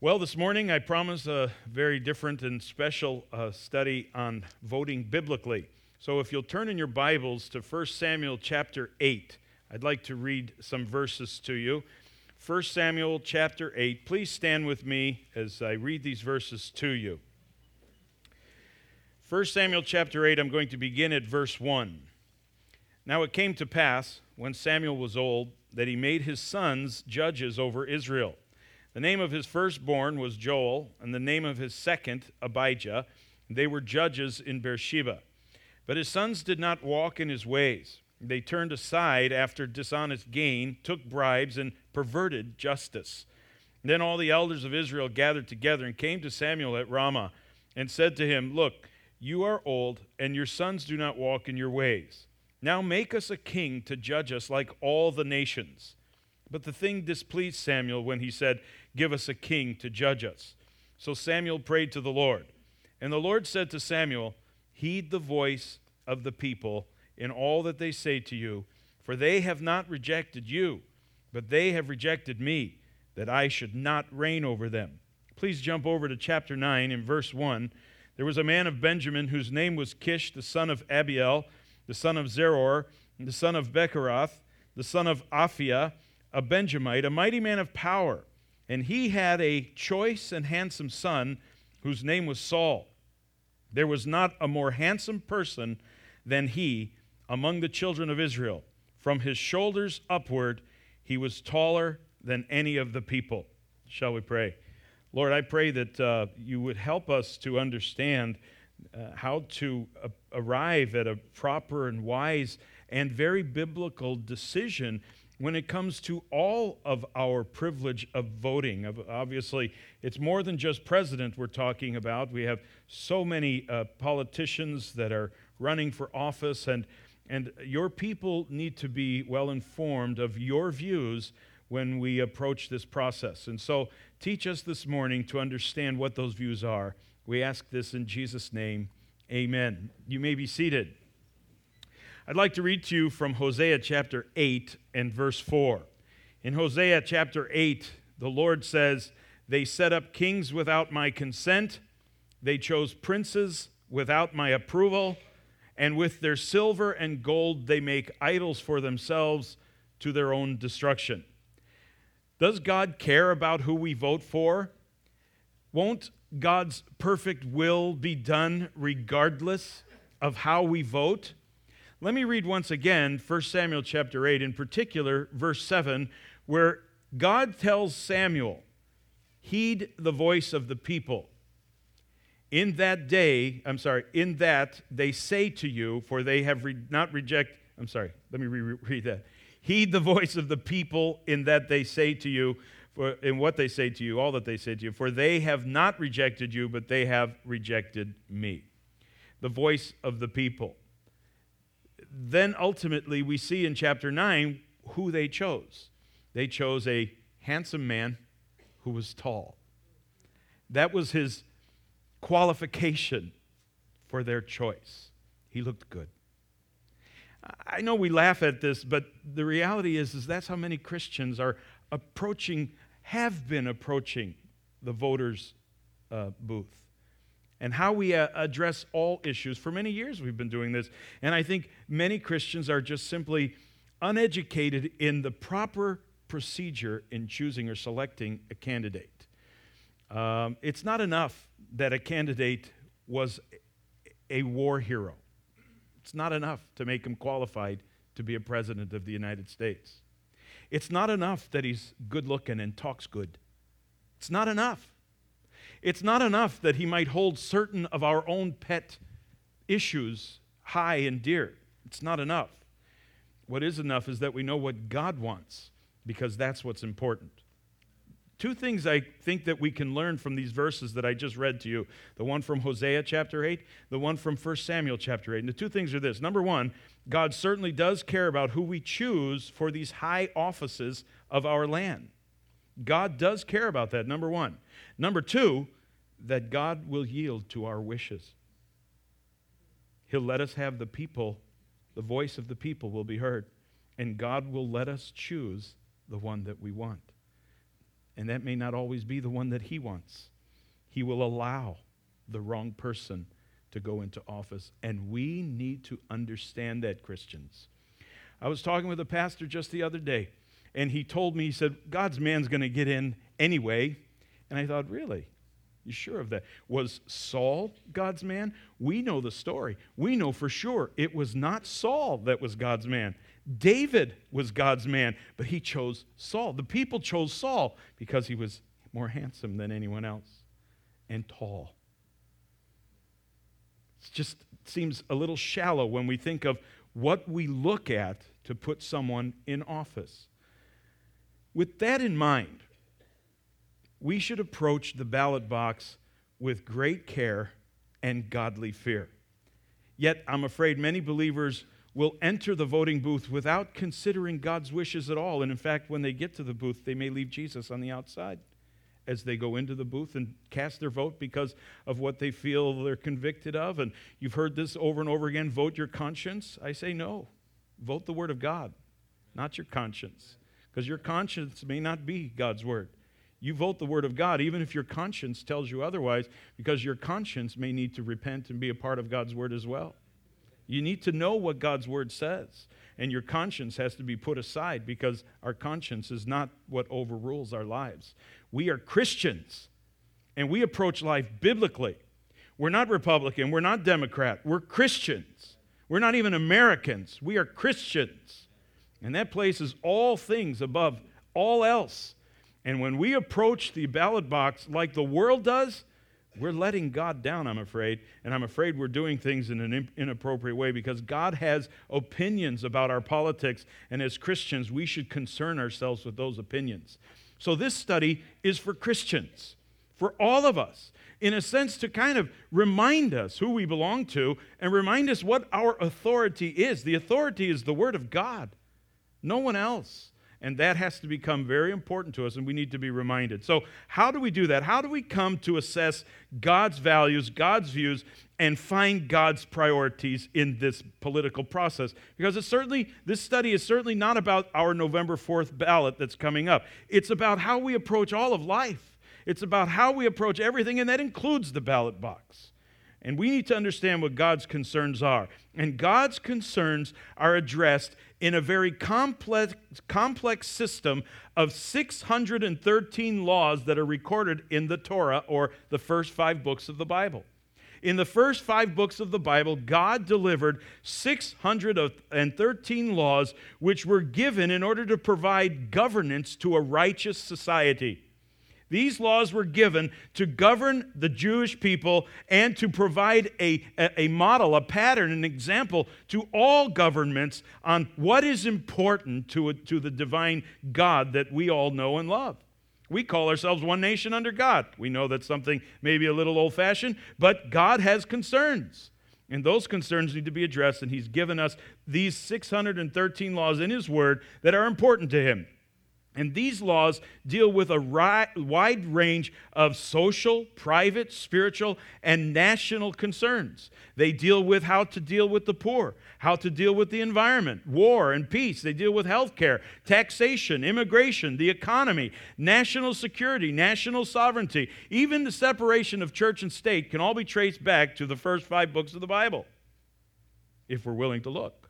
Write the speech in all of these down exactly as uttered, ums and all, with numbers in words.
Well, this morning I promise a very different and special uh, study on voting biblically. So if you'll turn in your Bibles to First Samuel chapter eight, I'd like to read some verses to you. First Samuel chapter eight. Please stand with me as I read these verses to you. First Samuel chapter eight, I'm going to begin at verse one. Now it came to pass, when Samuel was old, that he made his sons judges over Israel. The name of his firstborn was Joel, and the name of his second, Abijah. They were judges in Beersheba. But his sons did not walk in his ways. They turned aside after dishonest gain, took bribes, and perverted justice. Then all the elders of Israel gathered together and came to Samuel at Ramah and said to him, "Look, you are old, and your sons do not walk in your ways. Now make us a king to judge us like all the nations." But the thing displeased Samuel when he said, "Give us a king to judge us." So Samuel prayed to the Lord. And the Lord said to Samuel, "Heed the voice of the people in all that they say to you, for they have not rejected you, but they have rejected me, that I should not reign over them." Please jump over to chapter nine in verse one. There was a man of Benjamin whose name was Kish, the son of Abiel, the son of Zeror, the son of Bechorath, the son of Aphiah, a Benjamite, a mighty man of power. And he had a choice and handsome son whose name was Saul. There was not a more handsome person than he among the children of Israel. From his shoulders upward, he was taller than any of the people. Shall we pray? Lord, I pray that uh, you would help us to understand uh, how to uh, arrive at a proper and wise and very biblical decision when it comes to all of our privilege of voting. Obviously, it's more than just president we're talking about. We have so many uh, politicians that are running for office, and, and your people need to be well informed of your views when we approach this process. And so teach us this morning to understand what those views are. We ask this in Jesus' name. Amen. You may be seated. I'd like to read to you from Hosea chapter eight and verse four. In Hosea chapter eight, the Lord says, "They set up kings without my consent. They chose princes without my approval. And with their silver and gold they make idols for themselves to their own destruction." Does God care about who we vote for? Won't God's perfect will be done regardless of how we vote? Let me read once again First Samuel chapter eight, in particular, verse seven, where God tells Samuel, "Heed the voice of the people. In that day, I'm sorry, in that they say to you, for they have re- not reject, I'm sorry, let me re- read that. Heed the voice of the people in that they say to you, for in what they say to you, all that they say to you, for they have not rejected you, but they have rejected me." The voice of the people. Then ultimately we see in chapter nine who they chose. They chose a handsome man who was tall. That was his qualification for their choice. He looked good. I know we laugh at this, but the reality is, is that's how many Christians are approaching, have been approaching the voters' uh, booth. And how we uh, address all issues. For many years we've been doing this. And I think many Christians are just simply uneducated in the proper procedure in choosing or selecting a candidate. Um, it's not enough that a candidate was a war hero. It's not enough to make him qualified to be a president of the United States. It's not enough that he's good looking and talks good. It's not enough. It's not enough that he might hold certain of our own pet issues high and dear. It's not enough. What is enough is that we know what God wants, because that's what's important. Two things I think that we can learn from these verses that I just read to you. The one from Hosea chapter eight, the one from First Samuel chapter eight. And the two things are this. Number one, God certainly does care about who we choose for these high offices of our land. God does care about that, number one. Number two, that God will yield to our wishes. He'll let us have the people, the voice of the people will be heard, and God will let us choose the one that we want. And that may not always be the one that he wants. He will allow the wrong person to go into office. And we need to understand that, Christians. I was talking with a pastor just the other day, and he told me, he said, God's man's going to get in anyway. And I thought, really? You sure of that? Was Saul God's man? We know the story. We know for sure it was not Saul that was God's man. David was God's man, but he chose Saul. The people chose Saul because he was more handsome than anyone else and tall. It just seems a little shallow when we think of what we look at to put someone in office. With that in mind, we should approach the ballot box with great care and godly fear. Yet, I'm afraid many believers will enter the voting booth without considering God's wishes at all. And in fact, when they get to the booth, they may leave Jesus on the outside as they go into the booth and cast their vote because of what they feel they're convicted of. And you've heard this over and over again, vote your conscience. I say no. Vote the Word of God, not your conscience, because your conscience may not be God's Word. You vote the Word of God, even if your conscience tells you otherwise, because your conscience may need to repent and be a part of God's Word as well. You need to know what God's Word says, and your conscience has to be put aside because our conscience is not what overrules our lives. We are Christians, and we approach life biblically. We're not Republican. We're not Democrat. We're Christians. We're not even Americans. We are Christians, and that places all things above all else. And when we approach the ballot box like the world does, we're letting God down, I'm afraid. And I'm afraid we're doing things in an inappropriate way because God has opinions about our politics. And as Christians, we should concern ourselves with those opinions. So this study is for Christians, for all of us, in a sense to kind of remind us who we belong to and remind us what our authority is. The authority is the Word of God, no one else. And that has to become very important to us, and we need to be reminded. So how do we do that? How do we come to assess God's values, God's views, and find God's priorities in this political process? Because it's certainly, this study is certainly not about our November fourth ballot that's coming up. It's about how we approach all of life. It's about how we approach everything, and that includes the ballot box. And we need to understand what God's concerns are. And God's concerns are addressed in a very complex, complex system of six hundred thirteen laws that are recorded in the Torah, or the first five books of the Bible. In the first five books of the Bible, God delivered six hundred thirteen laws which were given in order to provide governance to a righteous society. These laws were given to govern the Jewish people and to provide a, a, a model, a pattern, an example to all governments on what is important to, to the divine God that we all know and love. We call ourselves one nation under God. We know that's something maybe a little old-fashioned, but God has concerns. And those concerns need to be addressed, and He's given us these six hundred thirteen laws in His Word that are important to Him. And these laws deal with a ri- wide range of social, private, spiritual, and national concerns. They deal with how to deal with the poor, how to deal with the environment, war and peace. They deal with health care, taxation, immigration, the economy, national security, national sovereignty. Even the separation of church and state can all be traced back to the first five books of the Bible, if we're willing to look.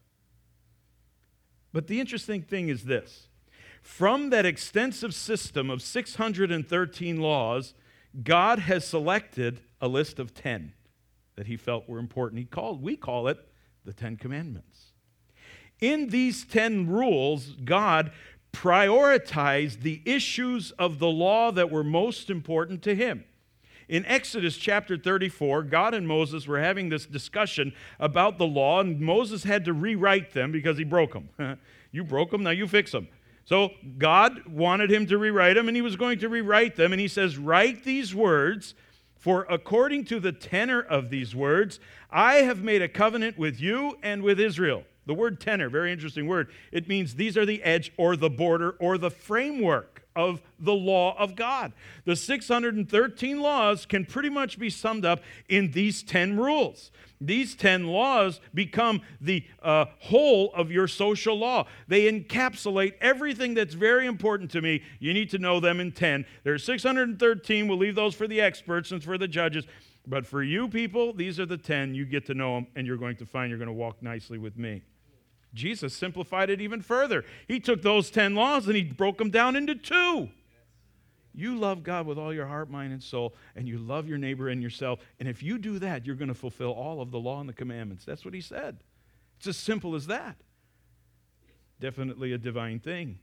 But the interesting thing is this. From that extensive system of six hundred thirteen laws, God has selected a list of ten that He felt were important. He called, we call it the Ten Commandments. In these ten rules, God prioritized the issues of the law that were most important to Him. In Exodus chapter thirty-four, God and Moses were having this discussion about the law, and Moses had to rewrite them because he broke them. You broke them, now you fix them. So God wanted him to rewrite them, and He was going to rewrite them. And He says, write these words, for according to the tenor of these words, I have made a covenant with you and with Israel. The word tenor, very interesting word. It means these are the edge or the border or the framework of the law of God. The six hundred thirteen laws can pretty much be summed up in these ten rules. These ten laws become the uh, whole of your social law. They encapsulate everything that's very important to me. You need to know them in ten. There are six hundred thirteen. We'll leave those for the experts and for the judges. But for you people, these are the ten. You get to know them, and you're going to find you're going to walk nicely with me. Jesus simplified it even further. He took those ten laws and he broke them down into two. You love God with all your heart, mind, and soul, and you love your neighbor and yourself. And if you do that, you're going to fulfill all of the law and the commandments. That's what he said. It's as simple as that. Definitely a divine thing.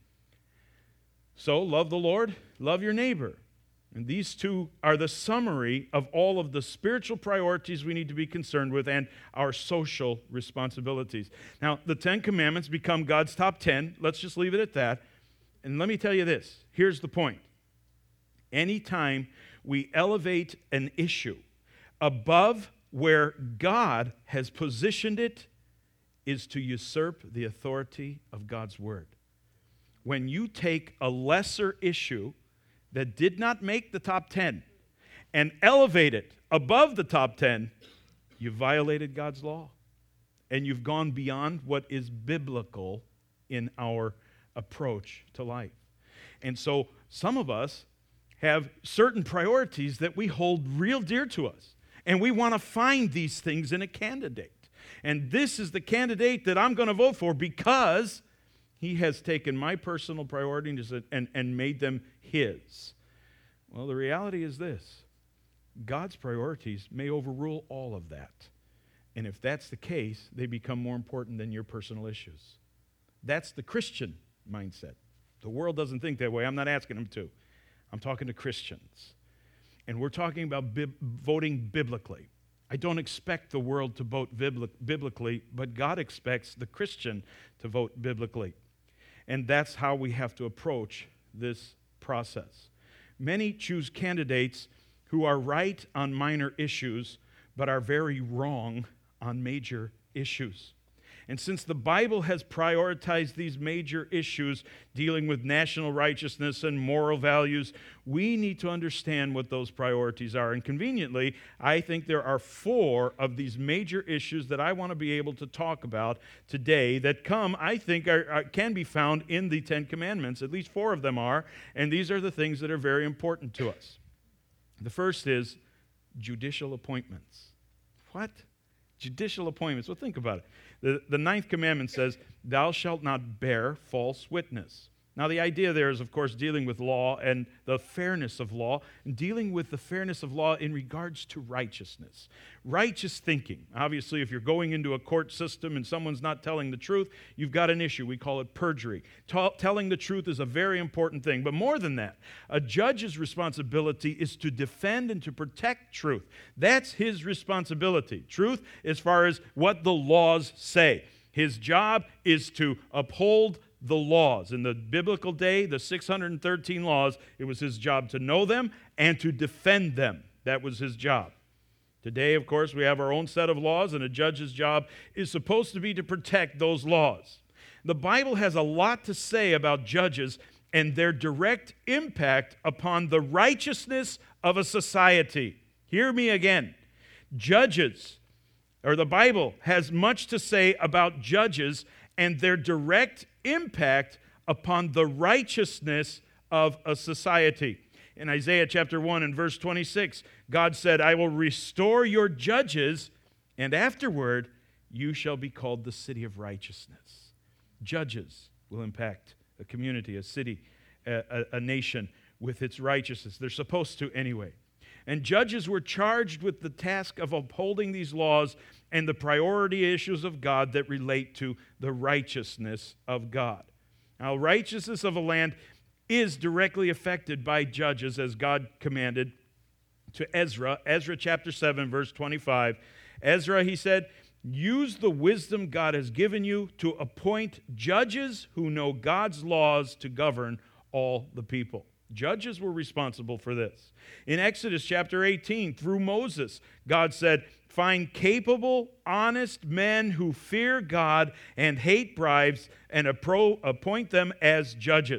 So, love the Lord, love your neighbor. And these two are the summary of all of the spiritual priorities we need to be concerned with and our social responsibilities. Now, the Ten Commandments become God's top ten. Let's just leave it at that. And let me tell you this. Here's the point. Anytime we elevate an issue above where God has positioned it is to usurp the authority of God's word. When you take a lesser issue that did not make the top ten and elevate it above the top ten, you violated God's law. And you've gone beyond what is biblical in our approach to life. And so some of us have certain priorities that we hold real dear to us. And we want to find these things in a candidate. And this is the candidate that I'm going to vote for because he has taken my personal priorities and, and made them his. Well, the reality is this. God's priorities may overrule all of that. And if that's the case, they become more important than your personal issues. That's the Christian mindset. The world doesn't think that way. I'm not asking them to. I'm talking to Christians. And we're talking about bi- voting biblically. I don't expect the world to vote bibli- biblically, but God expects the Christian to vote biblically. And that's how we have to approach this process. Many choose candidates who are right on minor issues, but are very wrong on major issues. And since the Bible has prioritized these major issues dealing with national righteousness and moral values, we need to understand what those priorities are. And conveniently, I think there are four of these major issues that I want to be able to talk about today that come, I think, are, are, can be found in the Ten Commandments. At least four of them are. And these are the things that are very important to us. The first is judicial appointments. What? Judicial appointments. Well, think about it. The, the ninth commandment says, thou shalt not bear false witness. Now, the idea there is, of course, dealing with law and the fairness of law, and dealing with the fairness of law in regards to righteousness. Righteous thinking. Obviously, if you're going into a court system and someone's not telling the truth, you've got an issue. We call it perjury. Ta- telling the truth is a very important thing. But more than that, a judge's responsibility is to defend and to protect truth. That's his responsibility. Truth as far as what the laws say. His job is to uphold the laws. In the biblical day, the six hundred thirteen laws, it was his job to know them and to defend them. That was his job. Today, of course, we have our own set of laws, and a judge's job is supposed to be to protect those laws. The Bible has a lot to say about judges and their direct impact upon the righteousness of a society. Hear me again. Judges, or the Bible has much to say about judges and their direct impact upon the righteousness of a society. In Isaiah chapter one and verse twenty-six, God said, I will restore your judges, and afterward you shall be called the city of righteousness. Judges will impact a community, a city, a, a, a nation with its righteousness. They're supposed to anyway. And judges were charged with the task of upholding these laws and the priority issues of God that relate to the righteousness of God. Now, righteousness of a land is directly affected by judges, as God commanded to Ezra. Ezra chapter seven, verse twenty-five. Ezra, he said, use the wisdom God has given you to appoint judges who know God's laws to govern all the people. Judges were responsible for this. In Exodus chapter eighteen, through Moses, God said, find capable, honest men who fear God and hate bribes and appro- appoint them as judges.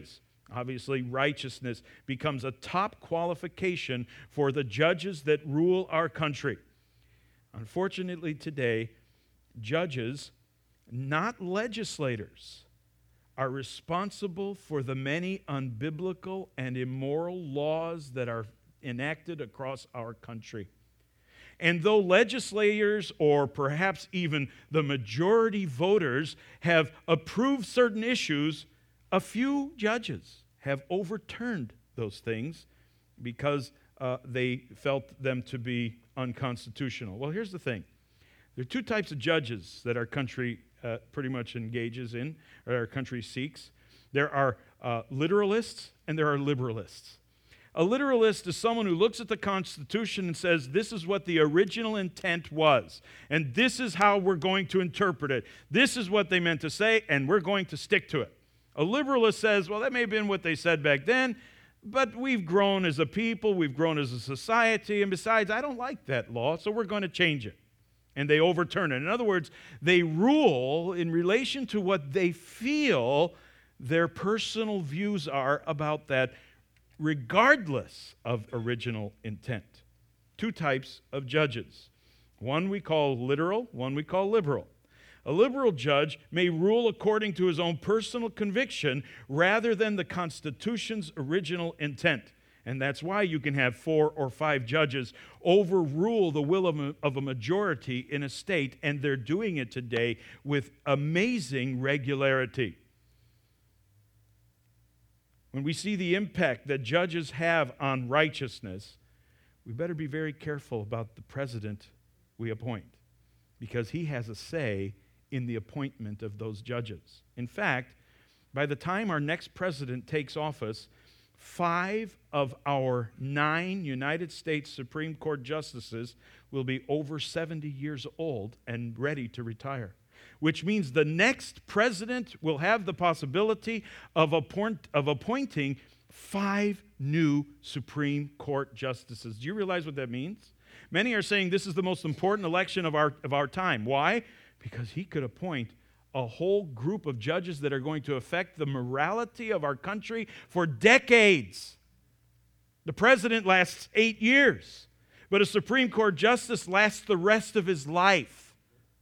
Obviously, righteousness becomes a top qualification for the judges that rule our country. Unfortunately, today, judges, not legislators, are responsible for the many unbiblical and immoral laws that are enacted across our country. And though legislators, or perhaps even the majority voters, have approved certain issues, a few judges have overturned those things because uh, they felt them to be unconstitutional. Well, here's the thing. There are two types of judges that our country uh, pretty much engages in, or our country seeks. There are uh, literalists and there are liberalists. A literalist is someone who looks at the Constitution and says, this is what the original intent was, and this is how we're going to interpret it. This is what they meant to say, and we're going to stick to it. A liberalist says, well, that may have been what they said back then, but we've grown as a people, we've grown as a society, and besides, I don't like that law, so we're going to change it. And they overturn it. In other words, they rule in relation to what they feel their personal views are about that, regardless of original intent. Two types of judges. One we call literal, one we call liberal. A liberal judge may rule according to his own personal conviction rather than the Constitution's original intent. And that's why you can have four or five judges overrule the will of a, of a majority in a state, and they're doing it today with amazing regularity. When we see the impact that judges have on righteousness, we better be very careful about the president we appoint, because he has a say in the appointment of those judges. In fact, by the time our next president takes office, five of our nine United States Supreme Court justices will be over seventy years old and ready to retire, which means the next president will have the possibility of, appoint, of appointing five new Supreme Court justices. Do you realize what that means? Many are saying this is the most important election of our, of our time. Why? Because he could appoint a whole group of judges that are going to affect the morality of our country for decades. The president lasts eight years, but a Supreme Court justice lasts the rest of his life.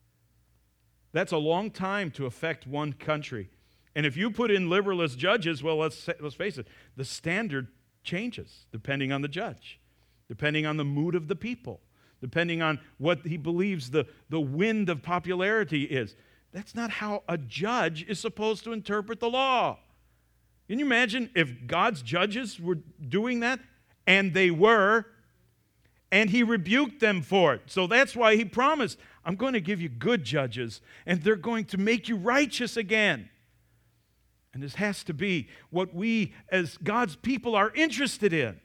That's a long time to affect one country. And if you put in liberalist judges, well, let's, let's face it, the standard changes depending on the judge, depending on the mood of the people, depending on what he believes the, the wind of popularity is. That's not how a judge is supposed to interpret the law. Can you imagine if God's judges were doing that? And they were, and he rebuked them for it. So that's why he promised, I'm going to give you good judges, and they're going to make you righteous again. And this has to be what we as God's people are interested in.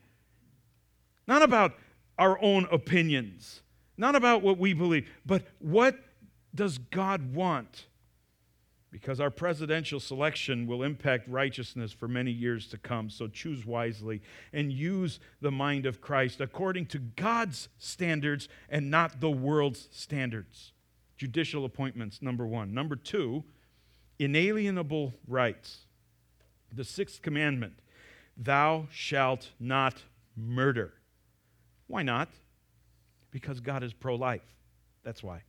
Not about our own opinions, not about what we believe, but what does God want? Because our presidential selection will impact righteousness for many years to come. So choose wisely and use the mind of Christ according to God's standards and not the world's standards. Judicial appointments, number one. Number two, inalienable rights. The sixth commandment, thou shalt not murder. Why not? Because God is pro-life. That's why.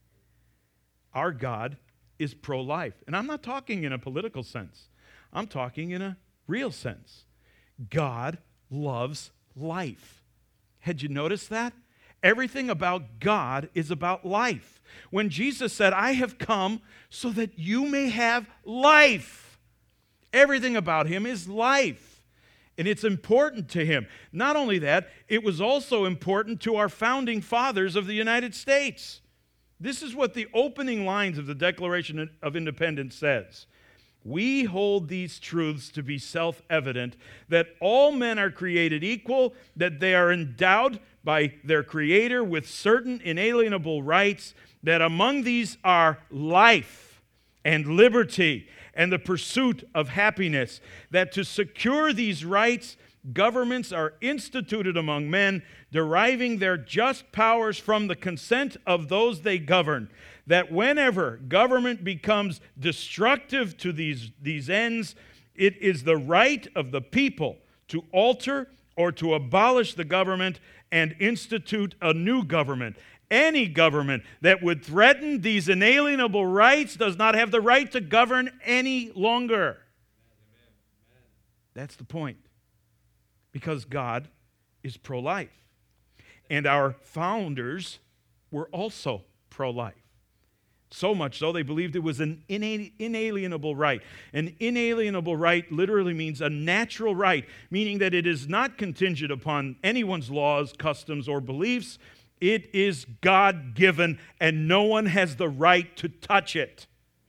Our God is pro-life. And I'm not talking in a political sense. I'm talking in a real sense. God loves life. Had you noticed that? Everything about God is about life. When Jesus said, I have come so that you may have life, everything about him is life. And it's important to him. Not only that, it was also important to our founding fathers of the United States. This is what the opening lines of the Declaration of Independence says. We hold these truths to be self-evident, that all men are created equal, that they are endowed by their Creator with certain inalienable rights, that among these are life and liberty and the pursuit of happiness, that to secure these rights, governments are instituted among men, deriving their just powers from the consent of those they govern, that whenever government becomes destructive to these, these ends, It is the right of the people to alter or to abolish the government and institute a new government. Any government that would threaten these inalienable rights does not have the right to govern any longer. That's the point. Because God is pro-life. And our founders were also pro-life. So much so, they believed it was an inalienable right. An inalienable right literally means a natural right, meaning that it is not contingent upon anyone's laws, customs, or beliefs. It is God-given, and no one has the right to touch it.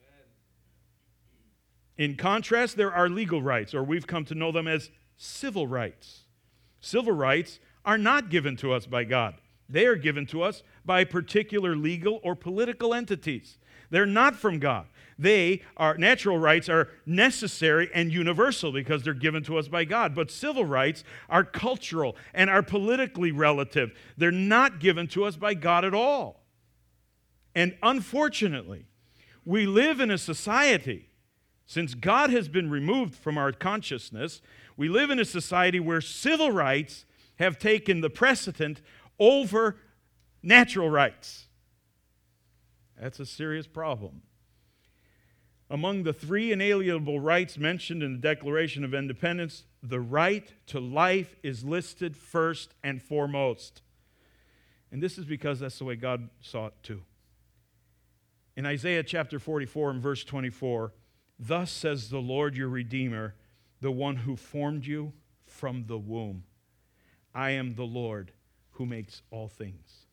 In contrast, there are legal rights, or we've come to know them as civil rights. Civil rights are not given to us by God. They are given to us by particular legal or political entities. They're not from God. They are, natural rights are necessary and universal because they're given to us by God. But civil rights are cultural and are politically relative. They're not given to us by God at all. And unfortunately, we live in a society, since God has been removed from our consciousness, we live in a society where civil rights have taken the precedent over natural rights. That's a serious problem. Among the three inalienable rights mentioned in the Declaration of Independence, the right to life is listed first and foremost. And this is because that's the way God saw it too. In Isaiah chapter forty-four and verse twenty-four, "Thus says the Lord your Redeemer, the one who formed you from the womb. I am the Lord who makes all things."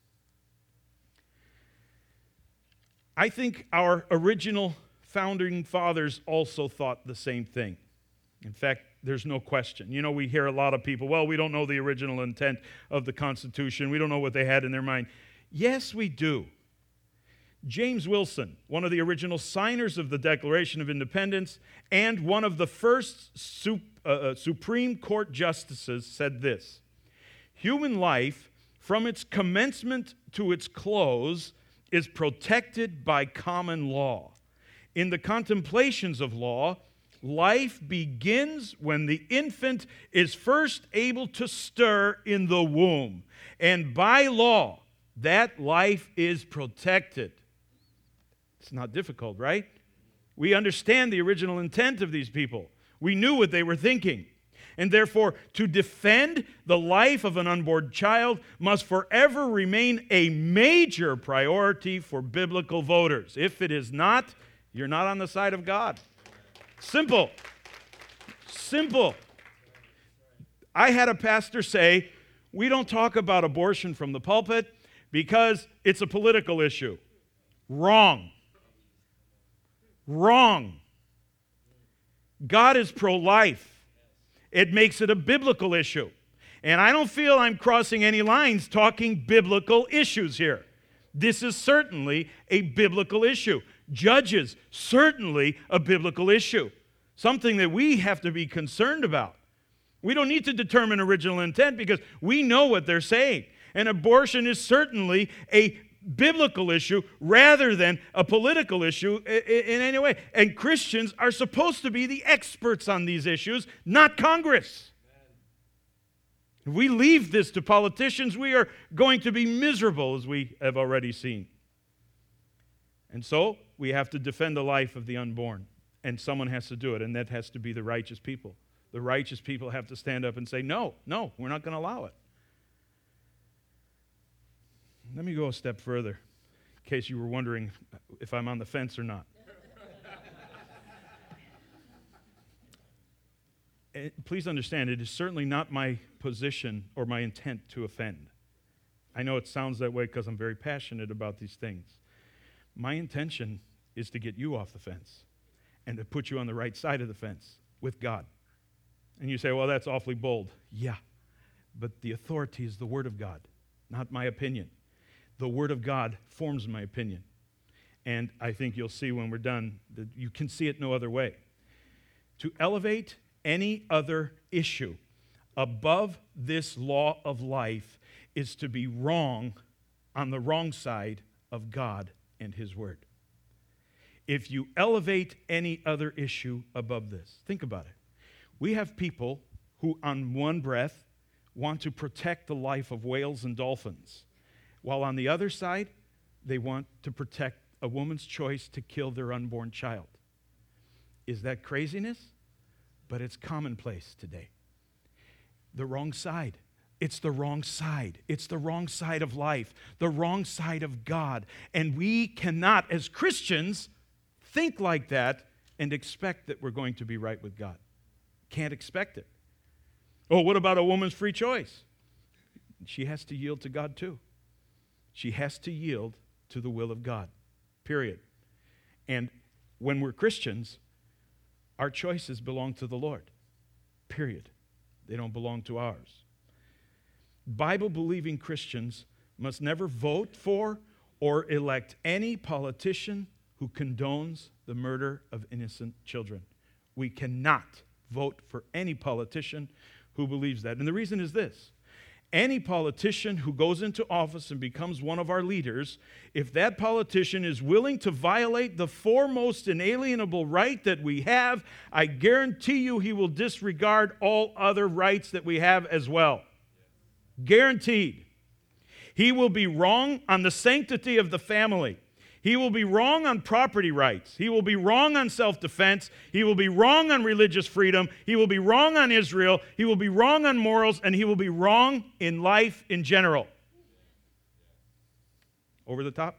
I think our original founding fathers also thought the same thing. In fact, there's no question. You know, we hear a lot of people, well, we don't know the original intent of the Constitution. We don't know what they had in their mind. Yes, we do. James Wilson, one of the original signers of the Declaration of Independence and one of the first sup- uh, Supreme Court justices, said this: "Human life, from its commencement to its close, is protected by common law. In the contemplations of law, life begins when the infant is first able to stir in the womb. And by law, that life is protected." It's not difficult, right? We understand the original intent of these people. We knew what they were thinking. And therefore, to defend the life of an unborn child must forever remain a major priority for biblical voters. If it is not, you're not on the side of God. Simple. Simple. I had a pastor say, we don't talk about abortion from the pulpit because it's a political issue. Wrong. Wrong. God is pro-life. It makes it a biblical issue. And I don't feel I'm crossing any lines talking biblical issues here. This is certainly a biblical issue. Judges, certainly a biblical issue. Something that we have to be concerned about. We don't need to determine original intent because we know what they're saying. And abortion is certainly a biblical issue rather than a political issue in any way. And Christians are supposed to be the experts on these issues, not Congress. If we leave this to politicians, we are going to be miserable, as we have already seen. And so we have to defend the life of the unborn. And someone has to do it, and that has to be the righteous people. The righteous people have to stand up and say, no, no, we're not going to allow it. Let me go a step further, in case you were wondering if I'm on the fence or not. Please understand, it is certainly not my position or my intent to offend. I know it sounds that way because I'm very passionate about these things. My intention is to get you off the fence and to put you on the right side of the fence with God. And you say, well, that's awfully bold. Yeah, but the authority is the Word of God, not my opinion. The Word of God forms my opinion. And I think you'll see when we're done that you can see it no other way. To elevate any other issue above this law of life is to be wrong on the wrong side of God and His Word. If you elevate any other issue above this, think about it. We have people who, on one breath, want to protect the life of whales and dolphins, while on the other side, they want to protect a woman's choice to kill their unborn child. Is that craziness? But it's commonplace today. The wrong side. It's the wrong side. It's the wrong side of life, the wrong side of God. And we cannot, as Christians, think like that and expect that we're going to be right with God. Can't expect it. Oh, what about a woman's free choice? She has to yield to God too. She has to yield to the will of God, period. And when we're Christians, our choices belong to the Lord, period. They don't belong to ours. Bible-believing Christians must never vote for or elect any politician who condones the murder of innocent children. We cannot vote for any politician who believes that. And the reason is this. Any politician who goes into office and becomes one of our leaders, if that politician is willing to violate the foremost inalienable right that we have, I guarantee you he will disregard all other rights that we have as well. Guaranteed. He will be wrong on the sanctity of the family. He will be wrong on property rights. He will be wrong on self-defense. He will be wrong on religious freedom. He will be wrong on Israel. He will be wrong on morals, and he will be wrong in life in general. Over the top?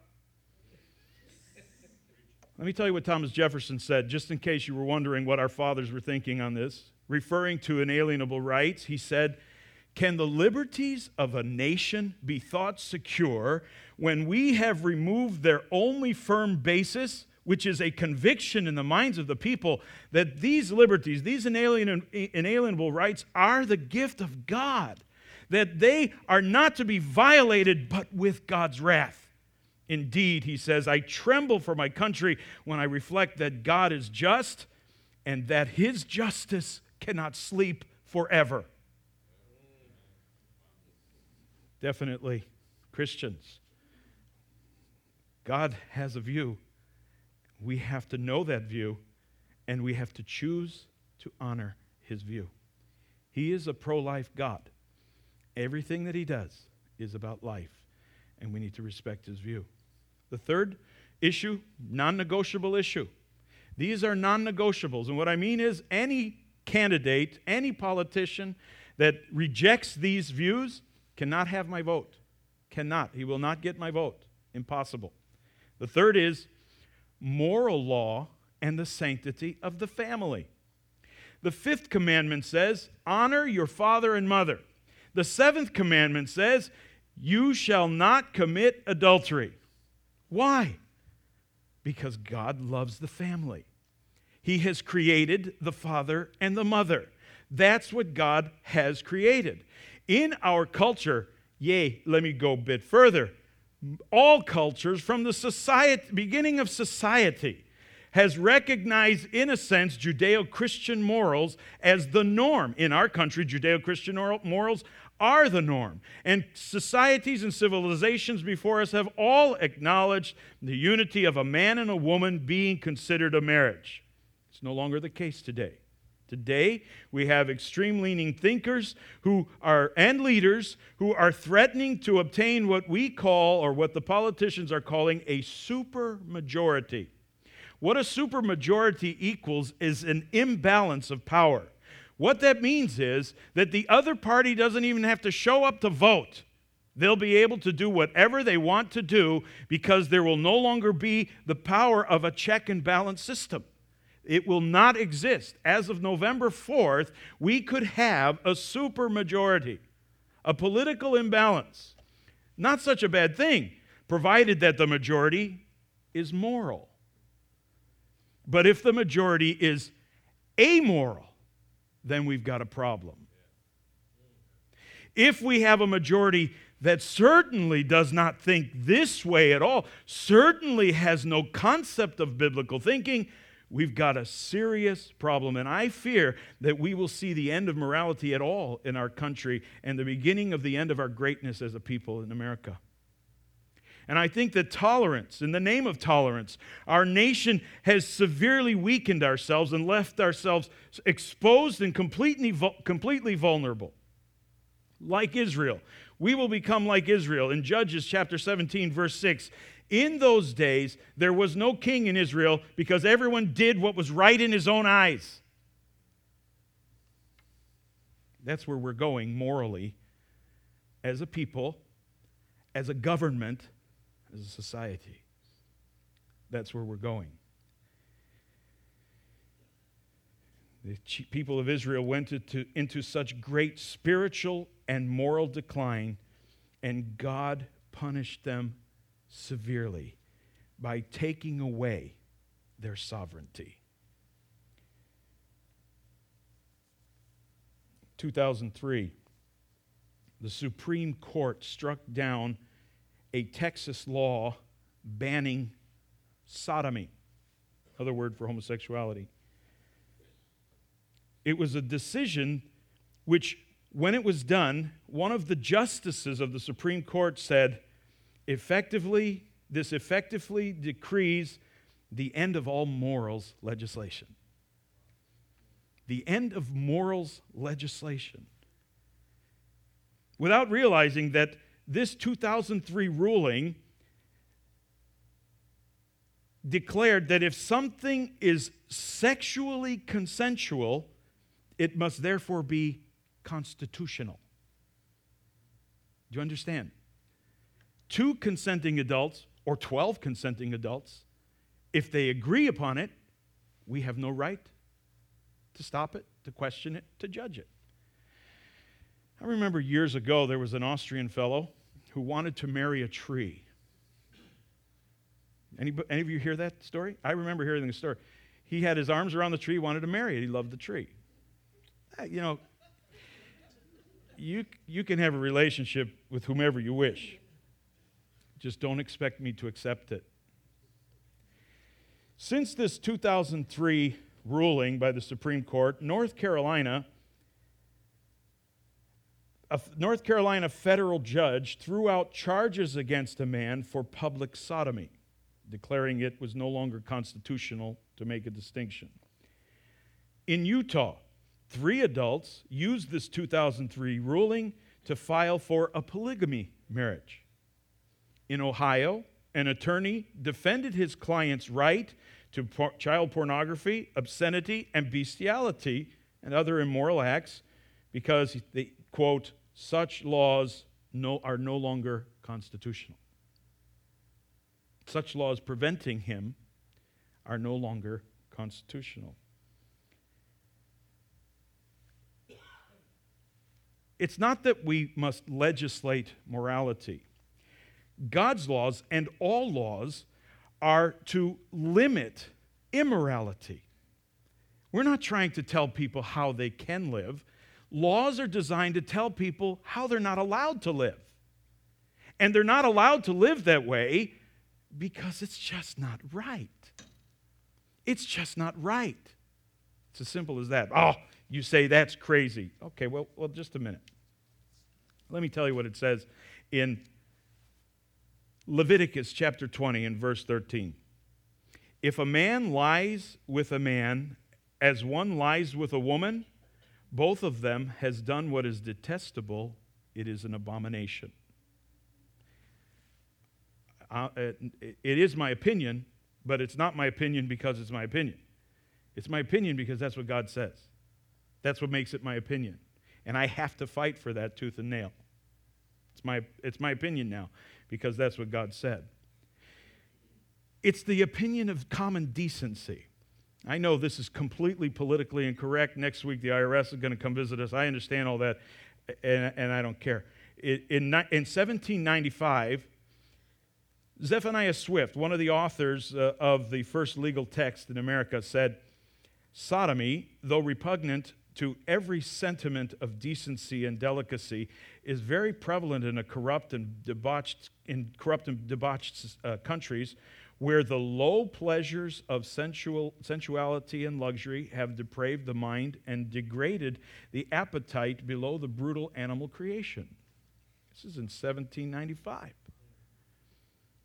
Let me tell you what Thomas Jefferson said, just in case you were wondering what our fathers were thinking on this. Referring to inalienable rights, he said, "Can the liberties of a nation be thought secure when we have removed their only firm basis, which is a conviction in the minds of the people that these liberties, these inalien- inalienable rights are the gift of God, that they are not to be violated but with God's wrath? Indeed," he says, "I tremble for my country when I reflect that God is just and that his justice cannot sleep forever." Definitely, Christians, God has a view. We have to know that view, and we have to choose to honor his view. He is a pro-life God. Everything that he does is about life, and we need to respect his view. The third issue, non-negotiable issue. These are non-negotiables, and what I mean is any candidate, any politician that rejects these views cannot have my vote. Cannot. He will not get my vote. Impossible. The third is moral law and the sanctity of the family. The fifth commandment says, honor your father and mother. The seventh commandment says, you shall not commit adultery. Why? Because God loves the family. He has created the father and the mother. That's what God has created. In our culture, yea, let me go a bit further. All cultures from the society, beginning of society has recognized, in a sense, Judeo-Christian morals as the norm. In our country, Judeo-Christian morals are the norm. And societies and civilizations before us have all acknowledged the unity of a man and a woman being considered a marriage. It's no longer the case today. Today, we have extreme-leaning thinkers who are, and leaders who are threatening to obtain what we call, or what the politicians are calling, a supermajority. What a supermajority equals is an imbalance of power. What that means is that the other party doesn't even have to show up to vote. They'll be able to do whatever they want to do because there will no longer be the power of a check and balance system. It will not exist. As of November fourth, we could have a supermajority, a political imbalance. Not such a bad thing, provided that the majority is moral. But if the majority is amoral, then we've got a problem. If we have a majority that certainly does not think this way at all, certainly has no concept of biblical thinking, we've got a serious problem, and I fear that we will see the end of morality at all in our country and the beginning of the end of our greatness as a people in America. And I think that tolerance, in the name of tolerance, our nation has severely weakened ourselves and left ourselves exposed and completely, completely vulnerable. Like Israel. We will become like Israel. In Judges chapter seventeen, verse six, in those days there was no king in Israel because everyone did what was right in his own eyes. That's where we're going morally as a people, as a government, as a society. That's where we're going. The people of Israel went into, into such great spiritual and moral decline, and God punished them severely by taking away their sovereignty. two thousand three, the Supreme Court struck down a Texas law banning sodomy, another word for homosexuality. It was a decision which, when it was done, one of the justices of the Supreme Court said, effectively, this effectively decrees the end of all morals legislation. The end of morals legislation. Without realizing that this two thousand three ruling declared that if something is sexually consensual, it must therefore be constitutional. Do you understand? Two consenting adults, or twelve consenting adults, if they agree upon it, we have no right to stop it, to question it, to judge it. I remember years ago there was an Austrian fellow who wanted to marry a tree. Any, any of you hear that story? I remember hearing the story. He had his arms around the tree, wanted to marry it. He loved the tree. You know, you, you can have a relationship with whomever you wish. Just don't expect me to accept it. Since this two thousand three ruling by the Supreme Court, North Carolina, a North Carolina federal judge threw out charges against a man for public sodomy, declaring it was no longer constitutional to make a distinction. In Utah, three adults used this two thousand three ruling to file for a polygamy marriage. In Ohio, an attorney defended his client's right to por- child pornography, obscenity, and bestiality, and other immoral acts because they, quote, such laws no, are no longer constitutional. Such laws preventing him are no longer constitutional. It's not that we must legislate morality. God's laws and all laws are to limit immorality. We're not trying to tell people how they can live. Laws are designed to tell people how they're not allowed to live. And they're not allowed to live that way because it's just not right. It's just not right. It's as simple as that. Oh, you say that's crazy. Okay, well, well, just a minute. Let me tell you what it says in Leviticus chapter twenty and verse thirteen. If a man lies with a man as one lies with a woman, both of them has done what is detestable. It is an abomination. Uh, it is my opinion, but it's not my opinion because it's my opinion. It's my opinion because that's what God says. That's what makes it my opinion. And I have to fight for that tooth and nail. It's my, it's my opinion now because that's what God said. It's the opinion of common decency. I know this is completely politically incorrect. Next week the I R S is going to come visit us. I understand all that, and, and I don't care. In, in seventeen ninety-five, Zephaniah Swift, one of the authors uh, of the first legal text in America, said, sodomy, though repugnant to every sentiment of decency and delicacy, is very prevalent in a corrupt and debauched, in corrupt and debauched uh, countries where the low pleasures of sensual, sensuality and luxury have depraved the mind and degraded the appetite below the brutal animal creation. This is in seventeen ninety-five.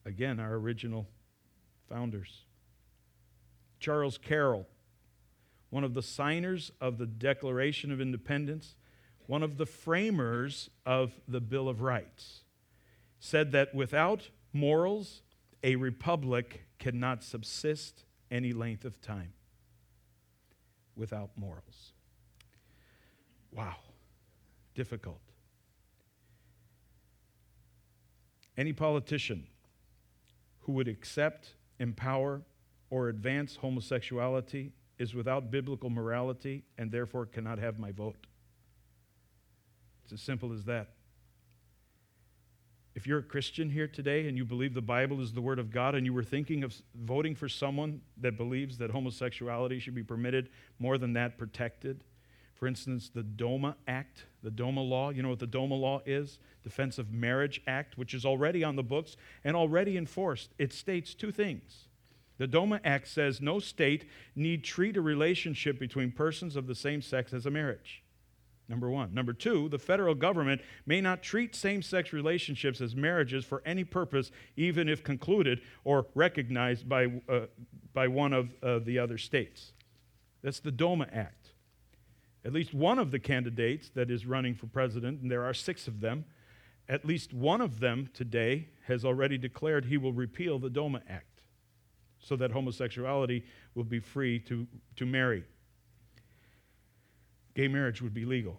Again, our original founders. Charles Carroll, one of the signers of the Declaration of Independence, one of the framers of the Bill of Rights, said that without morals, a republic cannot subsist any length of time. Without morals. Wow. Difficult. Any politician who would accept, empower, or advance homosexuality is without biblical morality and therefore cannot have my vote. It's as simple as that. If you're a Christian here today and you believe the Bible is the Word of God and you were thinking of voting for someone that believes that homosexuality should be permitted, more than that, protected, for instance, the DOMA Act, the DOMA Law, you know what the DOMA Law is? Defense of Marriage Act, which is already on the books and already enforced. It states two things. The DOMA Act says no state need treat a relationship between persons of the same sex as a marriage. Number one. Number two, the federal government may not treat same-sex relationships as marriages for any purpose, even if concluded or recognized by, uh, by one of uh, the other states. That's the DOMA Act. At least one of the candidates that is running for president, and there are six of them, at least one of them today has already declared he will repeal the DOMA Act so that homosexuality will be free to, to marry. Gay marriage would be legal.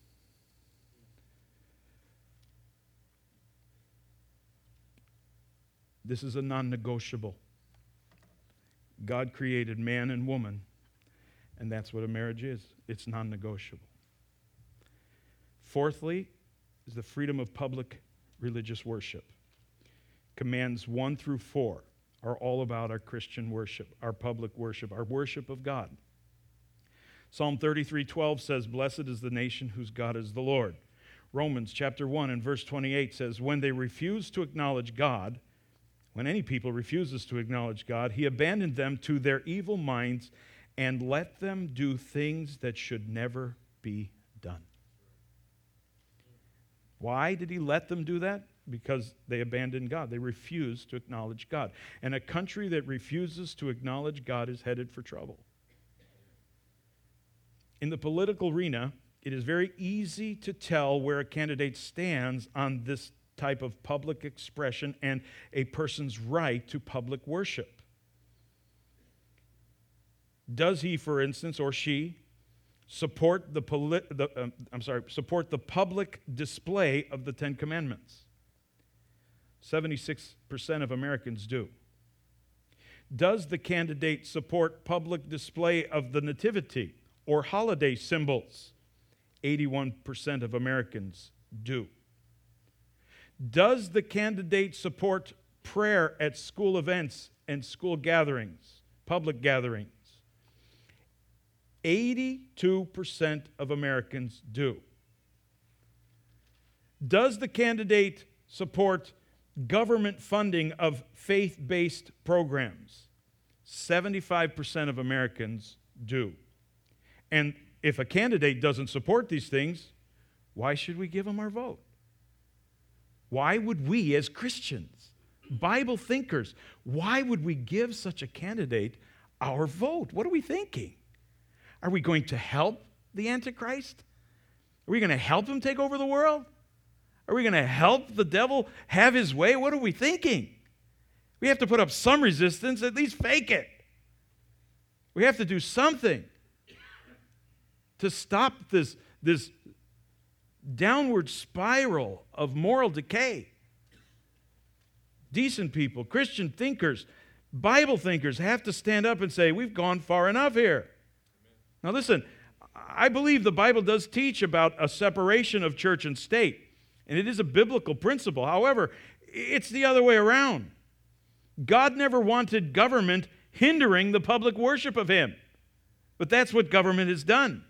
This is a non-negotiable. God created man and woman, and that's what a marriage is. It's non-negotiable. Fourthly is the freedom of public religious worship. Commands one through four are all about our Christian worship, our public worship, our worship of God. Psalm thirty-three twelve says, "Blessed is the nation whose God is the Lord." Romans chapter one and verse twenty-eight says, "When they refuse to acknowledge God, when any people refuses to acknowledge God, he abandoned them to their evil minds and let them do things that should never be done." Why did he let them do that? Because they abandoned God. They refused to acknowledge God. And a country that refuses to acknowledge God is headed for trouble. In the political arena, it is very easy to tell where a candidate stands on this type of public expression and a person's right to public worship. Does he, for instance, or she, support the, poli- the uh, I'm sorry, support the public display of the Ten Commandments? seventy-six percent of Americans do. Does the candidate support public display of the nativity or holiday symbols? eighty-one percent of Americans do. Does the candidate support prayer at school events and school gatherings, public gatherings? eighty-two percent of Americans do. Does the candidate support government funding of faith-based programs? seventy-five percent of Americans do. And if a candidate doesn't support these things, why should we give him our vote? Why would we, as Christians, Bible thinkers, why would we give such a candidate our vote? What are we thinking? Are we going to help the Antichrist? Are we going to help him take over the world? Are we going to help the devil have his way? What are we thinking? We have to put up some resistance, at least fake it. We have to do something to stop this, this downward spiral of moral decay. Decent people, Christian thinkers, Bible thinkers have to stand up and say, we've gone far enough here. Now listen, I believe the Bible does teach about a separation of church and state, and it is a biblical principle. However, it's the other way around. God never wanted government hindering the public worship of Him, but that's what government has done.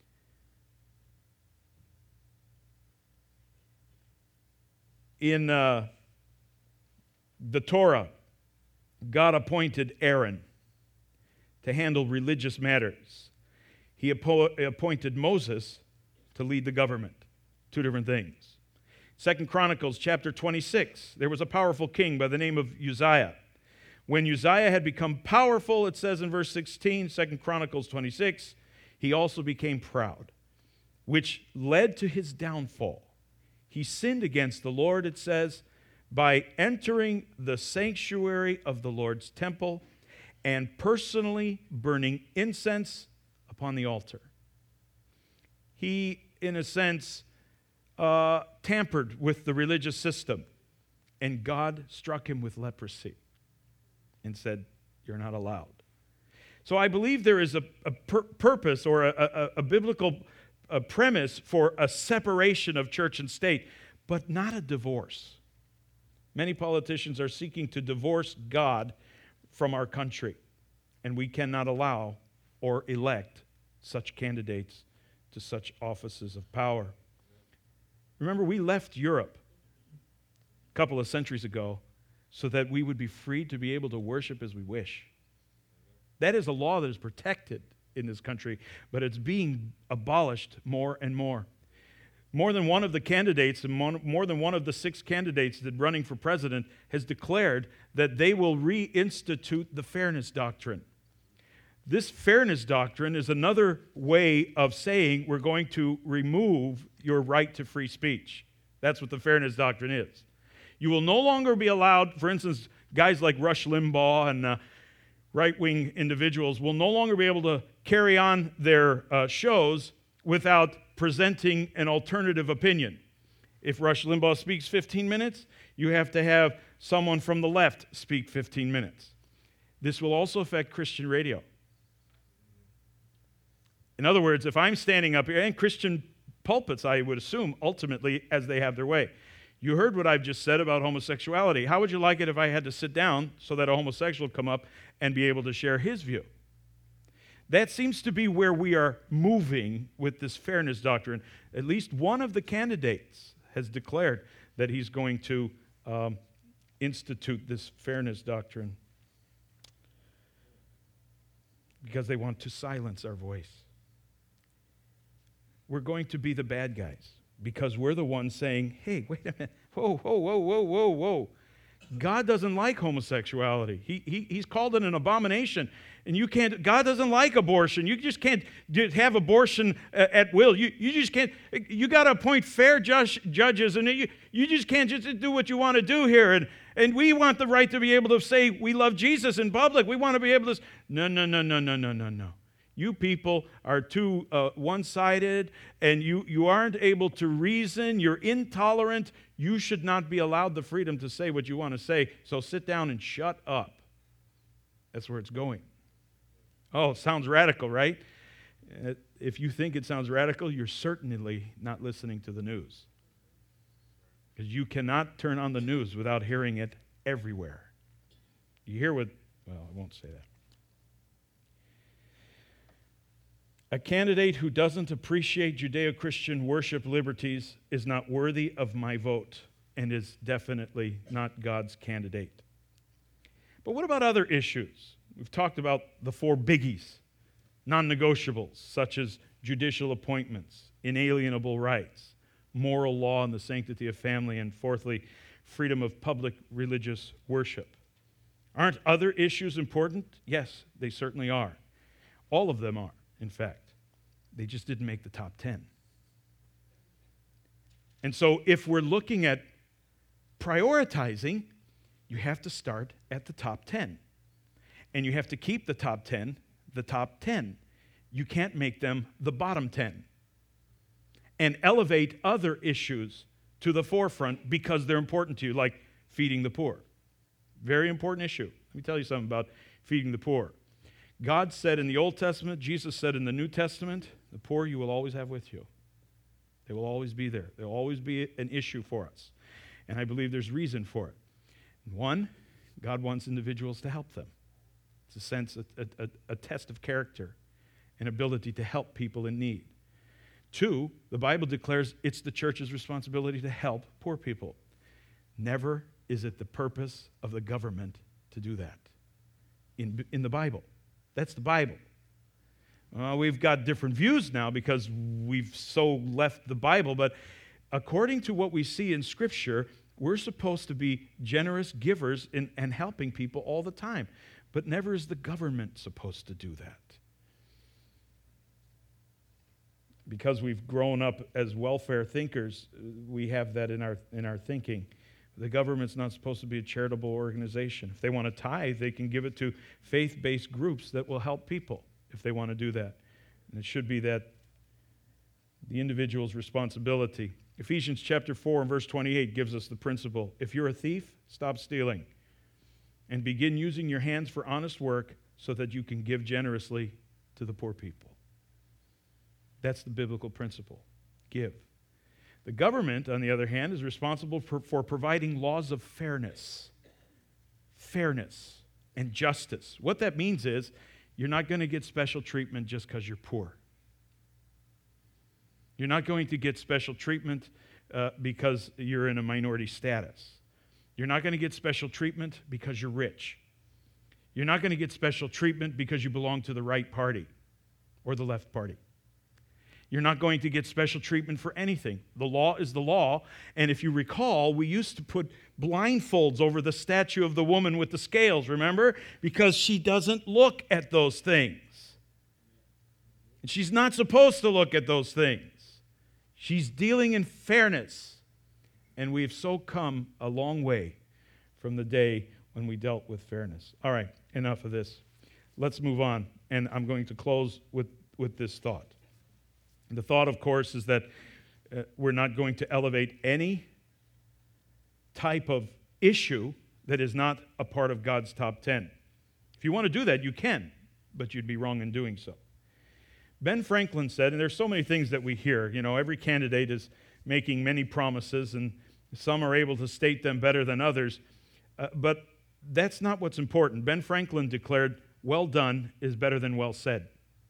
In uh, the Torah, God appointed Aaron to handle religious matters. He appo- appointed Moses to lead the government. Two different things. Second Chronicles chapter twenty-six, there was a powerful king by the name of Uzziah. When Uzziah had become powerful, it says in verse sixteen, Second Chronicles twenty-six, he also became proud, which led to his downfall. He sinned against the Lord, it says, by entering the sanctuary of the Lord's temple and personally burning incense upon the altar. He, in a sense, uh, tampered with the religious system, and God struck him with leprosy and said, you're not allowed. So I believe there is a, a pur- purpose or a, a, a biblical a premise for a separation of church and state, but not a divorce. Many politicians are seeking to divorce God from our country, and we cannot allow or elect such candidates to such offices of power. Remember, we left Europe a couple of centuries ago so that we would be free to be able to worship as we wish. That is a law that is protected in this country, but it's being abolished more and more. More than one of the candidates, and more than one of the six candidates that running for president has declared that they will reinstitute the fairness doctrine. This fairness doctrine is another way of saying we're going to remove your right to free speech. That's what the fairness doctrine is. You will no longer be allowed, for instance, guys like Rush Limbaugh and uh, right-wing individuals will no longer be able to carry on their uh, shows without presenting an alternative opinion. If Rush Limbaugh speaks fifteen minutes, you have to have someone from the left speak fifteen minutes. This will also affect Christian radio. In other words, if I'm standing up here, and Christian pulpits, I would assume, ultimately, as they have their way. You heard what I've just said about homosexuality. How would you like it if I had to sit down so that a homosexual would come up and be able to share his view? That seems to be where we are moving with this fairness doctrine. At least one of the candidates has declared that he's going to um, institute this fairness doctrine because they want to silence our voice. We're going to be the bad guys because we're the ones saying, hey, wait a minute, whoa, whoa, whoa, whoa, whoa, whoa. God doesn't like homosexuality. He, he, he's called it an abomination. And you can't, God doesn't like abortion. You just can't have abortion at will. You, you just can't, you got to appoint fair judge, judges, and you, you just can't just do what you want to do here. And, and we want the right to be able to say we love Jesus in public. We want to be able to, no, no, no, no, no, no, no, no. You people are too uh, one-sided, and you, you aren't able to reason. You're intolerant. You should not be allowed the freedom to say what you want to say, so sit down and shut up. That's where it's going. Oh, sounds radical, right? If you think it sounds radical, you're certainly not listening to the news. Because you cannot turn on the news without hearing it everywhere. You hear what, well, I won't say that. A candidate who doesn't appreciate Judeo-Christian worship liberties is not worthy of my vote and is definitely not God's candidate. But what about other issues? We've talked about the four biggies, non-negotiables, such as judicial appointments, inalienable rights, moral law and the sanctity of family, and fourthly, freedom of public religious worship. Aren't other issues important? Yes, they certainly are. All of them are. In fact, they just didn't make the top ten. And so if we're looking at prioritizing, you have to start at the top ten. And you have to keep the top ten the top ten. You can't make them the bottom ten. And elevate other issues to the forefront because they're important to you, like feeding the poor. Very important issue. Let me tell you something about feeding the poor. God said in the Old Testament, Jesus said in the New Testament, the poor you will always have with you. They will always be there. They will always be an issue for us. And I believe there's reason for it. One, God wants individuals to help them. It's a sense, a, a, a test of character and ability to help people in need. Two, the Bible declares it's the church's responsibility to help poor people. Never is it the purpose of the government to do that in, in the Bible. That's the Bible. Uh, we've got different views now because we've so left the Bible, but according to what we see in Scripture, we're supposed to be generous givers in, and helping people all the time. But never is the government supposed to do that. Because we've grown up as welfare thinkers, we have that in our in our thinking. The government's not supposed to be a charitable organization. If they want to tithe, they can give it to faith-based groups that will help people if they want to do that. And it should be that the individual's responsibility. Ephesians chapter four and verse twenty-eight gives us the principle. If you're a thief, stop stealing and begin using your hands for honest work so that you can give generously to the poor people. That's the biblical principle. Give. The government, on the other hand, is responsible for, for providing laws of fairness. Fairness and justice. What that means is you're not going to get special treatment just because you're poor. You're not going to get special treatment uh, because you're in a minority status. You're not going to get special treatment because you're rich. You're not going to get special treatment because you belong to the right party or the left party. You're not going to get special treatment for anything. The law is the law. And if you recall, we used to put blindfolds over the statue of the woman with the scales, remember? Because she doesn't look at those things. And she's not supposed to look at those things. She's dealing in fairness. And we've so come a long way from the day when we dealt with fairness. All right, enough of this. Let's move on. And I'm going to close with, with this thought. The thought, of course, is that uh, we're not going to elevate any type of issue that is not a part of God's top ten. If you want to do that, you can, but you'd be wrong in doing so. Ben Franklin said, and there's so many things that we hear, you know, every candidate is making many promises, and some are able to state them better than others, uh, but that's not what's important. Ben Franklin declared, well done is better than well said.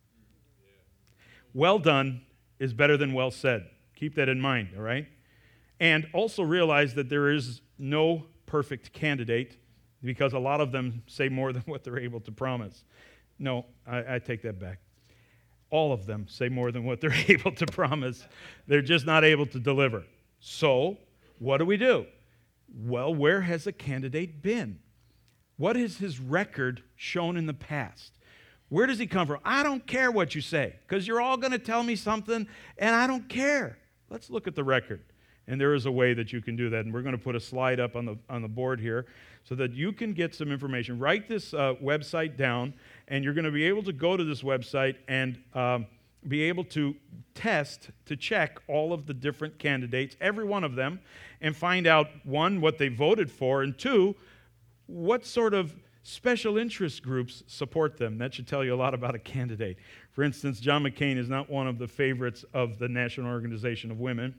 Well done is better than well said. Keep that in mind, all right? And also realize that there is no perfect candidate because a lot of them say more than what they're able to promise. No, I, I take that back. All of them say more than what they're able to promise. They're just not able to deliver. So, what do we do? Well, where has a candidate been? What is his record shown in the past? Where does he come from? I don't care what you say, because you're all going to tell me something, and I don't care. Let's look at the record. And there is a way that you can do that, and we're going to put a slide up on the on the board here so that you can get some information. Write this uh, website down, and you're going to be able to go to this website and um, be able to test, to check all of the different candidates, every one of them, and find out, one, what they voted for, and two, what sort of special interest groups support them. That should tell you a lot about a candidate. For instance, John McCain is not one of the favorites of the National Organization of Women,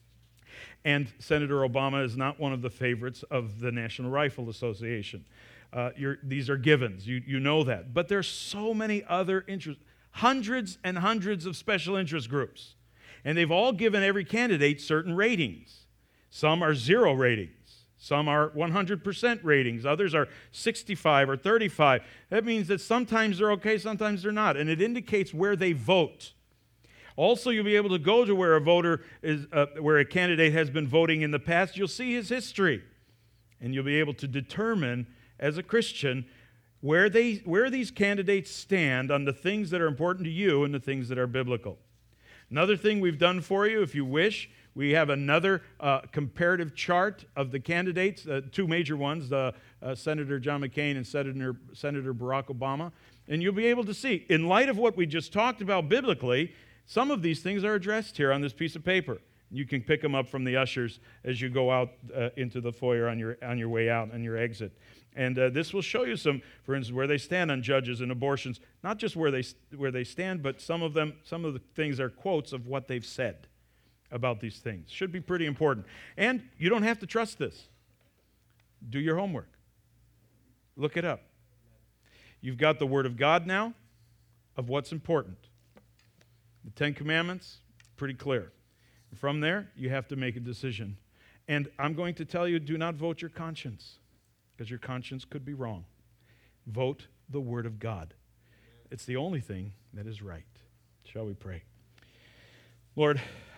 and Senator Obama is not one of the favorites of the National Rifle Association. Uh, you're, these are givens. You, you know that. But there's so many other interests, hundreds and hundreds of special interest groups, and they've all given every candidate certain ratings. Some are zero ratings. Some are one hundred percent ratings. Others are sixty-five or thirty-five. That means that sometimes they're okay, sometimes they're not. And it indicates where they vote. Also, you'll be able to go to where a voter is, uh, where a candidate has been voting in the past. You'll see his history. And you'll be able to determine, as a Christian, where they where these candidates stand on the things that are important to you and the things that are biblical. Another thing we've done for you, if you wish, we have another uh, comparative chart of the candidates, uh, two major ones, uh, uh, Senator John McCain and Senator, Senator Barack Obama. And you'll be able to see, in light of what we just talked about biblically, some of these things are addressed here on this piece of paper. You can pick them up from the ushers as you go out uh, into the foyer on your on your way out, on your exit. And uh, this will show you some, for instance, where they stand on judges and abortions. Not just where they where they stand, but some of them, some of the things are quotes of what they've said about these things. Should be pretty important. And you don't have to trust this. Do your homework. Look it up. You've got the Word of God now of what's important. The Ten Commandments, pretty clear. From there, you have to make a decision. And I'm going to tell you, do not vote your conscience, because your conscience could be wrong. Vote the Word of God. It's the only thing that is right. Shall we pray? Lord,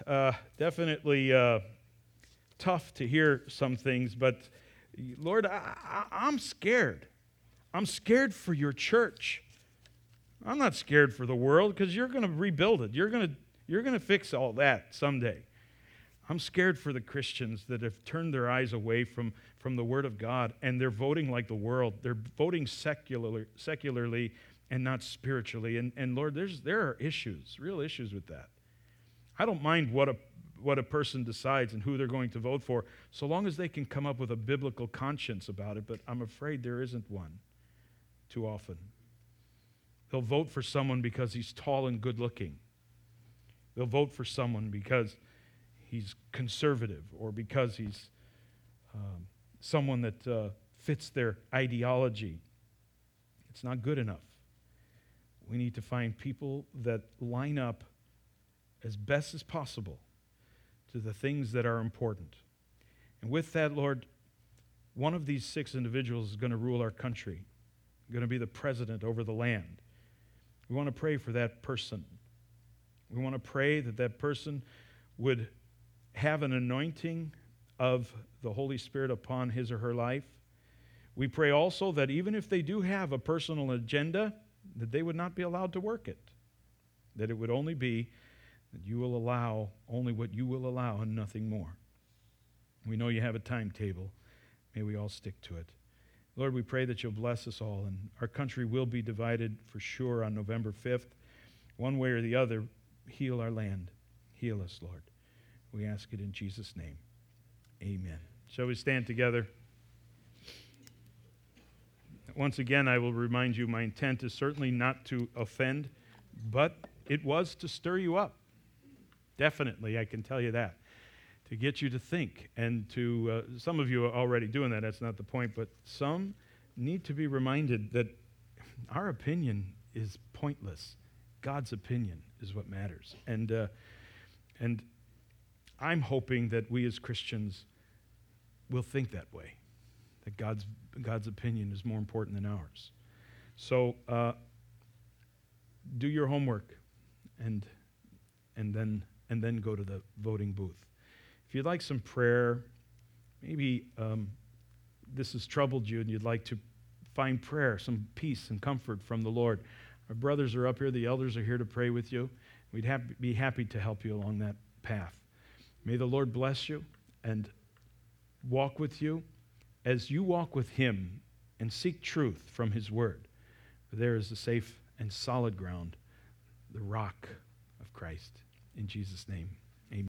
uh, definitely uh, tough to hear some things, but Lord, I, I, I'm scared. I'm scared for your church. I'm not scared for the world because you're going to rebuild it. You're going to you're going to fix all that someday. I'm scared for the Christians that have turned their eyes away from, from the Word of God, and they're voting like the world. They're voting secularly, secularly and not spiritually. And, and Lord, there's there are issues, real issues with that. I don't mind what a what a person decides and who they're going to vote for, so long as they can come up with a biblical conscience about it, but I'm afraid there isn't one too often. They'll vote for someone because he's tall and good-looking. They'll vote for someone because he's conservative or because he's um, someone that uh, fits their ideology. It's not good enough. We need to find people that line up as best as possible to the things that are important. And with that, Lord, one of these six individuals is going to rule our country, going to be the president over the land. We want to pray for that person. We want to pray that that person would have an anointing of the Holy Spirit upon his or her life. We pray also that even if they do have a personal agenda, that they would not be allowed to work it, that it would only be that you will allow only what you will allow and nothing more. We know you have a timetable. May we all stick to it. Lord, we pray that you'll bless us all, and our country will be divided for sure on November fifth. One way or the other, heal our land. Heal us, Lord. We ask it in Jesus' name. Amen. Shall we stand together? Once again, I will remind you, my intent is certainly not to offend, but it was to stir you up. Definitely, I can tell you that. To get you to think, and to, uh, some of you are already doing that, that's not the point, but some need to be reminded that our opinion is pointless. God's opinion is what matters. And, uh, and I'm hoping that we as Christians will think that way, that God's, God's opinion is more important than ours. So uh, do your homework and, and, then, and then go to the voting booth. If you'd like some prayer, maybe um, this has troubled you and you'd like to find prayer, some peace and comfort from the Lord, our brothers are up here, the elders are here to pray with you. We'd have, be happy to help you along that path. May the Lord bless you and walk with you as you walk with him and seek truth from his word. There is a safe and solid ground, the rock of Christ. In Jesus' name.